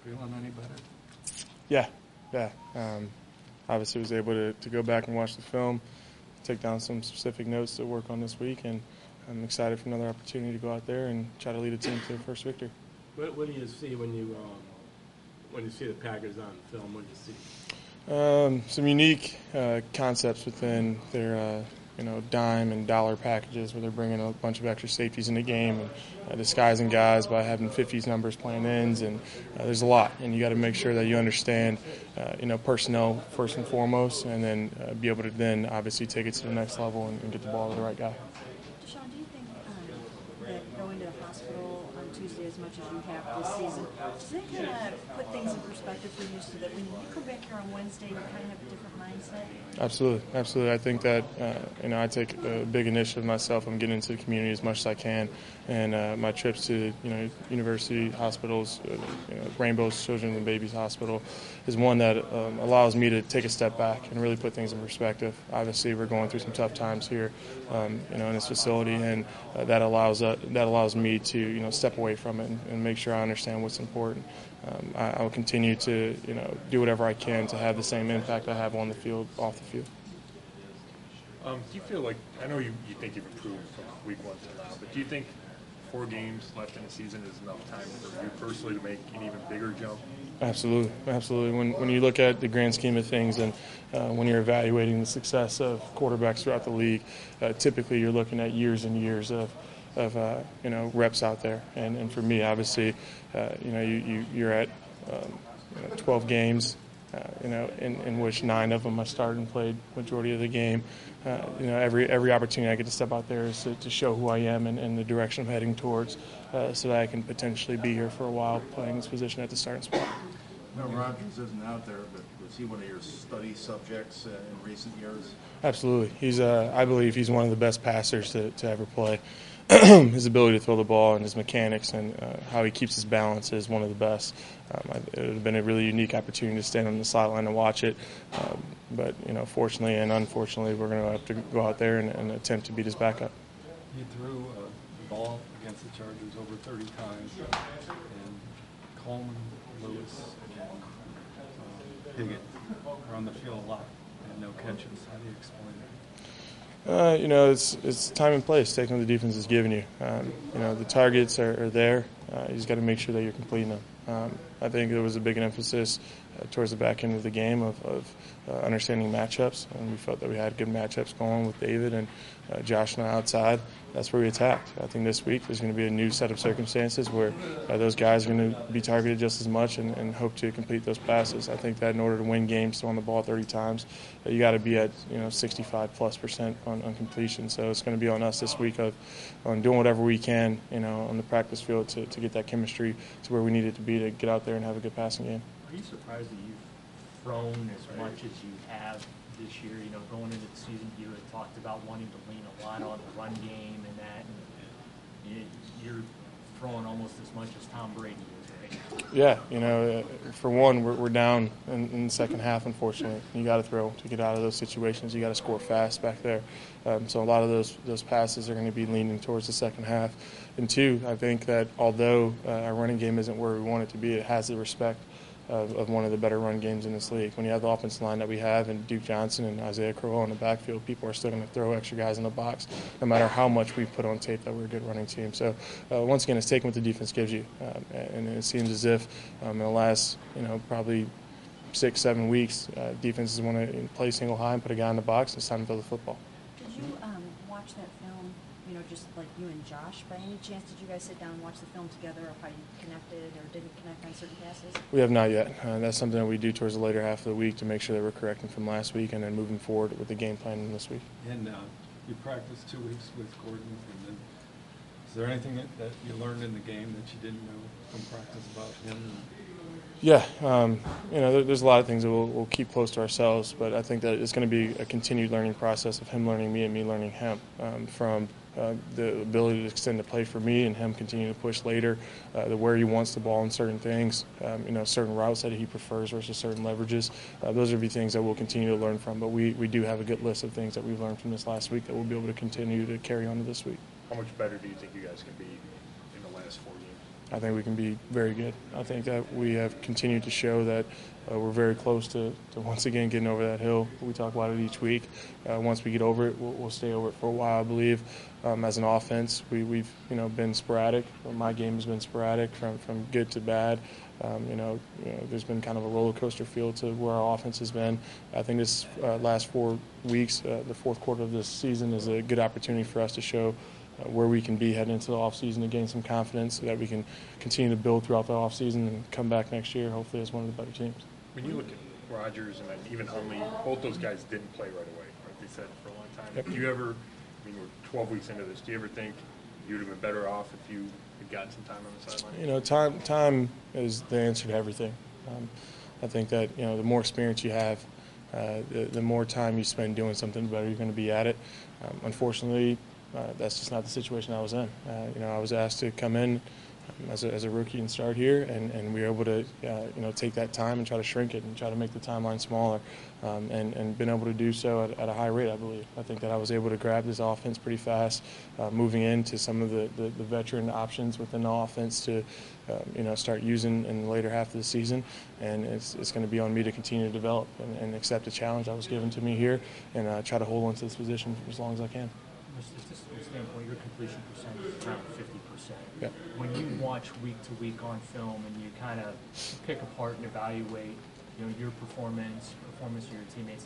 Feeling any better? Yeah. Obviously was able to go back and watch the film, take down some specific notes to work on this week, and I'm excited for another opportunity to go out there and try to lead a team to a first victory. What do you see when you see the Packers on film? What do you see? Some unique concepts within their dime and dollar packages where they're bringing a bunch of extra safeties in the game and disguising guys by having 50s numbers playing ends, and there's a lot, and you got to make sure that you understand personnel first and foremost, and then be able to then obviously take it to the next level and get the ball to the right guy. Deshaun, do you think that going to the hospital on Tuesday as much as you have this season, does that kind of put things in perspective for you so that when you come back here on Wednesday, you kind of have a different mindset? Absolutely. I think that I take a big initiative myself. I'm getting into the community as much as I can, and my trips to university hospitals, Rainbow Children and Babies Hospital, is one that allows me to take a step back and really put things in perspective. Obviously, we're going through some tough times here, in this facility, and that allows me to step away from it and make sure I understand what's important. I will continue to do whatever I can to have the same impact I have on the field, off the field. Do you feel like, I know you think you've improved from week 1 to now, but do you think 4 games left in the season is enough time for you personally to make an even bigger jump? Absolutely. When you look at the grand scheme of things, and when you're evaluating the success of quarterbacks throughout the league, typically you're looking at years and years of reps out there, and for me, obviously, you're at 12 games, in which 9 of them I started and played majority of the game. Every opportunity I get to step out there is to show who I am and the direction I'm heading towards, so that I can potentially be here for a while playing this position at the starting spot. No, Rodgers isn't out there, but was he one of your study subjects in recent years? Absolutely. I believe he's one of the best passers to ever play. His ability to throw the ball and his mechanics and how he keeps his balance is one of the best. It would have been a really unique opportunity to stand on the sideline and watch it. But fortunately and unfortunately, we're going to have to go out there and attempt to beat his backup. You threw the ball against the Chargers over 30 times, and Coleman, Lewis, and Higgins are on the field a lot and no catches. How do you explain that? It's time and place, taking what the defense is giving you. The targets are there. You just got to make sure that you're completing them. I think there was a big emphasis towards the back end of the game of understanding matchups, and we felt that we had good matchups going with David and Josh and I outside. That's where we attacked. I think this week there's going to be a new set of circumstances where those guys are going to be targeted just as much and hope to complete those passes. I think that in order to win games, throwing the ball 30 times, you got to be at 65+% on completion. So it's going to be on us this week on doing whatever we can on the practice field to get that chemistry to where we need it to be to get out there and have a good passing game. Are you surprised that you've thrown as much as you have this year? Going into the season, you had talked about wanting to lean a lot on the run game and that. And you're throwing almost as much as Tom Brady is right now. Yeah, for one, we're down in the second half, unfortunately. You got to throw to get out of those situations. You got to score fast back there. So a lot of those passes are going to be leaning towards the second half. And 2, I think that although our running game isn't where we want it to be, it has the respect of one of the better run games in this league. When you have the offensive line that we have and Duke Johnson and Isaiah Crowell in the backfield, people are still going to throw extra guys in the box no matter how much we put on tape that we're a good running team. So once again, it's taking what the defense gives you. And it seems as if in the last probably 6-7 weeks, defenses want to play single high and put a guy in the box and it's time to throw the football. Did you watch that film, just like you and Josh, by any chance? Did you guys sit down and watch the film together, or how you connected or didn't connect on certain passes? We have not yet. That's something that we do towards the later half of the week to make sure that we're correcting from last week and then moving forward with the game plan this week. And you practiced 2 weeks with Gordon, and then is there anything that you learned in the game that you didn't know from practice about him? Yeah, there's a lot of things that we'll keep close to ourselves, but I think that it's going to be a continued learning process of him learning me and me learning him, from the ability to extend the play for me and him continuing to push later, where he wants the ball in certain things, certain routes that he prefers versus certain leverages. Those are the things that we'll continue to learn from, but we do have a good list of things that we've learned from this last week that we'll be able to continue to carry on to this week. How much better do you think you guys can be in the last 4 games? I think we can be very good. I think that we have continued to show that we're very close to once again getting over that hill. We talk about it each week. Once we get over it, we'll stay over it for a while, I believe. As an offense, we've been sporadic. My game has been sporadic from good to bad. There's been kind of a roller coaster feel to where our offense has been. I think this last 4 weeks, the fourth quarter of this season, is a good opportunity for us to show where we can be heading into the offseason to gain some confidence so that we can continue to build throughout the offseason and come back next year, hopefully, as one of the better teams. When you look at Rodgers and then even Hundley, both those guys didn't play right away, right? They said for a long time. Yep. Do you ever, we're 12 weeks into this, do you ever think you would have been better off if you had gotten some time on the sideline? Time is the answer to everything. I think that, the more experience you have, the more time you spend doing something, the better you're going to be at it. Unfortunately, that's just not the situation I was in. I was asked to come in as a rookie and start here, and we were able to take that time and try to shrink it and try to make the timeline smaller, and been able to do so at a high rate, I believe. I think that I was able to grab this offense pretty fast, moving into some of the veteran options within the offense to start using in the later half of the season, and it's going to be on me to continue to develop and accept the challenge that was given to me here and try to hold on to this position for as long as I can. From a statistical standpoint, your completion percentage is around 50%. Yeah. When you watch week to week on film and you kind of pick apart and evaluate, your performance of your teammates,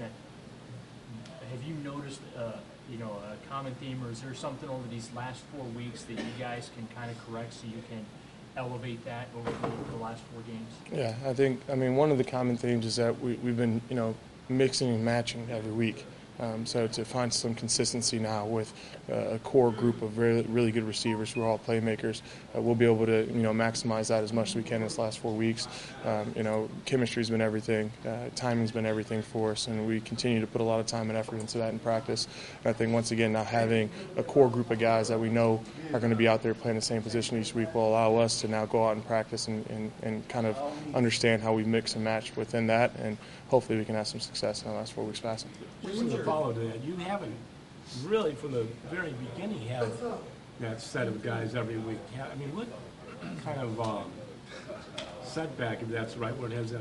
have you noticed, a common theme, or is there something over these last 4 weeks that you guys can kind of correct so you can elevate that over the last 4 games? Yeah, I mean, one of the common themes is that we've been, mixing and matching every week. So to find some consistency now with a core group of really good receivers who are all playmakers, we'll be able to maximize that as much as we can this last 4 weeks. Chemistry's been everything, timing's been everything for us, and we continue to put a lot of time and effort into that in practice. And I think once again now having a core group of guys that we know are going to be out there playing the same position each week will allow us to now go out and practice and kind of understand how we mix and match within that, and hopefully we can have some success in the last 4 weeks passing. Just to follow that, you haven't really, from the very beginning, have that set of guys every week. I mean, what kind of setback, if that's the right word, has that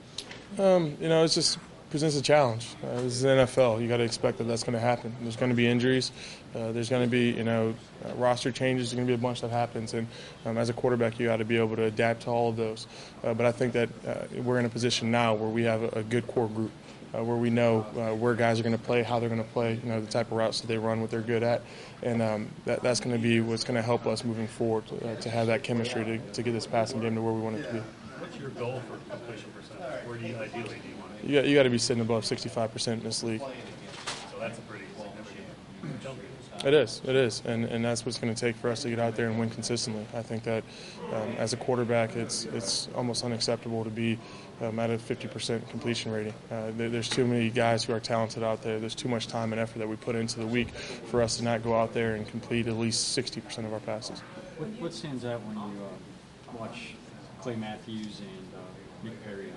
been? It just presents a challenge. This is the NFL. You got to expect that that's going to happen. There's going to be injuries. There's going to be, roster changes. There's going to be a bunch that happens. And as a quarterback, you got to be able to adapt to all of those. But I think that we're in a position now where we have a good core group, where we know where guys are going to play, how they're going to play, the type of routes that they run, what they're good at. And that's going to be what's going to help us moving forward to have that chemistry to get this passing game to where we want it to be. What's your goal for completion percentage? Where do you ideally want it? You got to be sitting above 65% in this league. So that's a pretty significant jump. It is, and that's what's going to take for us to get out there and win consistently. I think that as a quarterback, it's almost unacceptable to be at a 50% completion rating. There's too many guys who are talented out there. There's too much time and effort that we put into the week for us to not go out there and complete at least 60% of our passes. What stands out when you watch Clay Matthews and Nick Perry?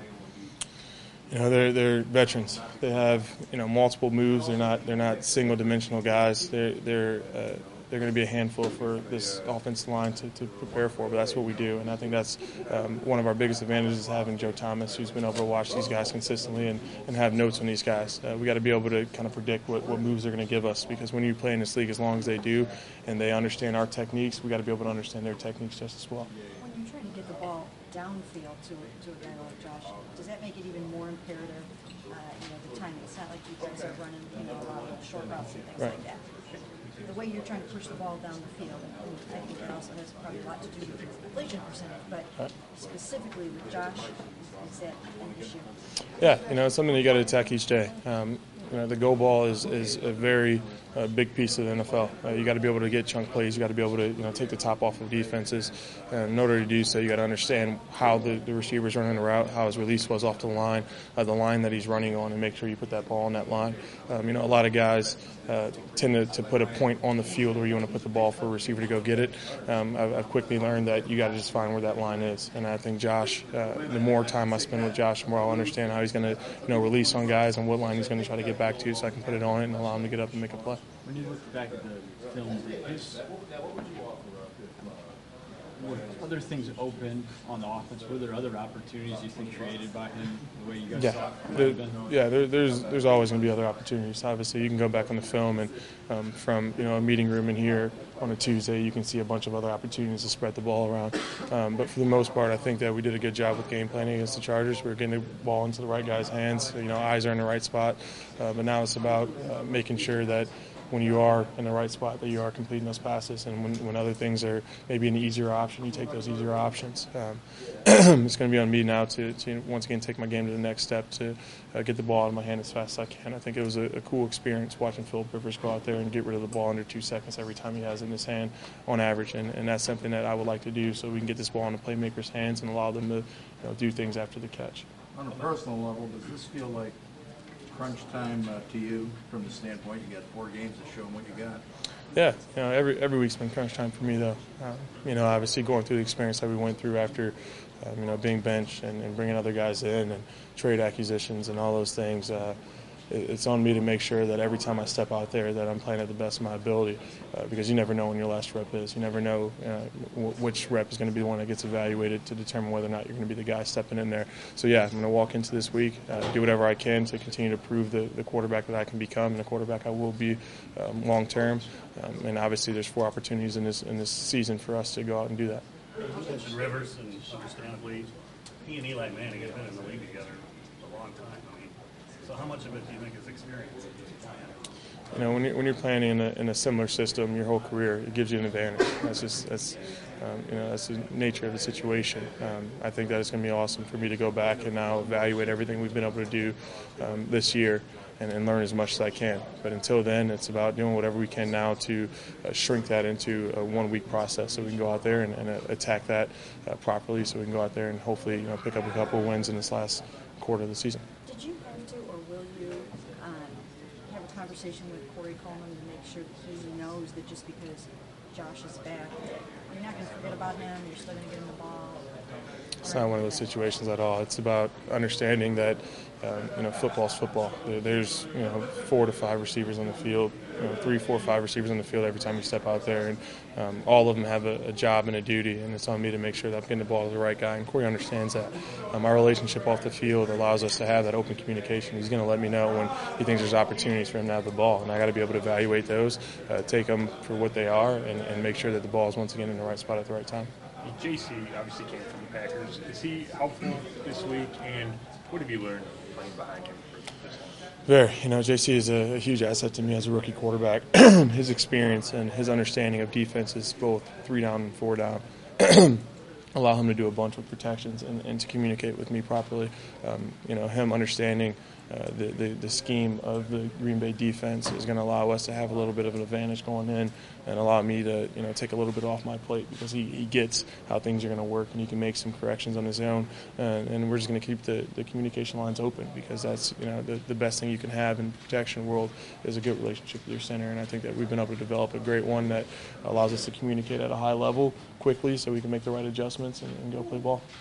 They're veterans. They have multiple moves. They're not single dimensional guys. They're going to be a handful for this offensive line to prepare for. But that's what we do, and I think that's one of our biggest advantages is having Joe Thomas, who's been able to watch these guys consistently and have notes on these guys. We got to be able to kind of predict what moves they're going to give us, because when you play in this league as long as they do, and they understand our techniques, we got to be able to understand their techniques just as well. When you're trying to get the ball downfield to a guy like Josh, does that make it even more imperative? The timing. It's not like you guys are running, a lot of short routes and things like that. The way you're trying to push the ball down the field, and I think that also has probably a lot to do with his completion percentage, but specifically with Josh, is that an issue? Yeah, it's something you got to attack each day. The go ball is a very big piece of the NFL. You got to be able to get chunk plays. You got to be able to take the top off of defenses. And in order to do so, you got to understand how the receiver's running the route, how his release was off the line that he's running on, and make sure you put that ball on that line. A lot of guys tend to put a point on the field where you want to put the ball for a receiver to go get it. I've quickly learned that you got to just find where that line is. And I think Josh, the more time I spend with Josh, the more I'll understand how he's going to release on guys and what line he's going to try to get back to, so I can put it on it and allow him to get up and make a play. When you look back at the film, were other things open on the offense? Were there other opportunities you think created by him the way you guys thought it might have been? There's always going to be other opportunities. Obviously, you can go back on the film and from a meeting room in here on a Tuesday, you can see a bunch of other opportunities to spread the ball around. But for the most part, I think that we did a good job with game planning against the Chargers. We were getting the ball into the right guy's hands. Eyes are in the right spot. But now it's about making sure that when you are in the right spot, that you are completing those passes. And when other things are maybe an easier option, you take those easier options. It's going to be on me now to once again take my game to the next step to get the ball out of my hand as fast as I can. I think it was a cool experience watching Philip Rivers go out there and get rid of the ball under 2 seconds every time he has it in his hand on average. And that's something that I would like to do so we can get this ball in the playmakers' hands and allow them to do things after the catch. On a personal level, does this feel like crunch time to you from the standpoint you got 4 games to show them what you got? Yeah, every week's been crunch time for me though. Obviously going through the experience that we went through after, being benched and bringing other guys in and trade acquisitions and all those things. It's on me to make sure that every time I step out there that I'm playing at the best of my ability because you never know when your last rep is. You never know which rep is going to be the one that gets evaluated to determine whether or not you're going to be the guy stepping in there. So, yeah, I'm going to walk into this week, do whatever I can to continue to prove the quarterback that I can become and the quarterback I will be long term. And obviously there's 4 opportunities in this season for us to go out and do that. You mentioned Rivers, and understandably, he and Eli Manning have been in the league together a long time. So how much of it do you think is experience? When you're playing in a similar system your whole career, it gives you an advantage. That's the nature of the situation. I think that it's going to be awesome for me to go back and now evaluate everything we've been able to do this year and learn as much as I can. But until then, it's about doing whatever we can now to shrink that into a 1-week process so we can go out there and attack that properly so we can go out there and hopefully pick up a couple of wins in this last quarter of the season. Did you have to, or will you, have a conversation with Corey Coleman to make sure that he knows that just because Josh is back, you're not going to forget about him, you're still going to get him the ball? It's not one of those situations at all. It's about understanding that football's football. There's 4 to 5 receivers on the field, 3, 4, 5 receivers on the field every time you step out there, and all of them have a job and a duty, and it's on me to make sure that I'm getting the ball to the right guy. And Corey understands that. Our relationship off the field allows us to have that open communication. He's going to let me know when he thinks there's opportunities for him to have the ball, and I got to be able to evaluate those, take them for what they are, and make sure that the ball is once again in the right spot at the right time. JC obviously came from the Packers. Is he helpful this week, and what have you learned playing behind him for this long? Very. JC is a huge asset to me as a rookie quarterback. His experience and his understanding of defenses, both 3 down and 4 down, allow him to do a bunch of protections and to communicate with me properly. Him understanding the scheme of the Green Bay defense is going to allow us to have a little bit of an advantage going in and allow me to take a little bit off my plate because he gets how things are going to work and he can make some corrections on his own. And we're just going to keep the communication lines open because that's the best thing you can have in the protection world is a good relationship with your center. And I think that we've been able to develop a great one that allows us to communicate at a high level quickly so we can make the right adjustments and go play ball.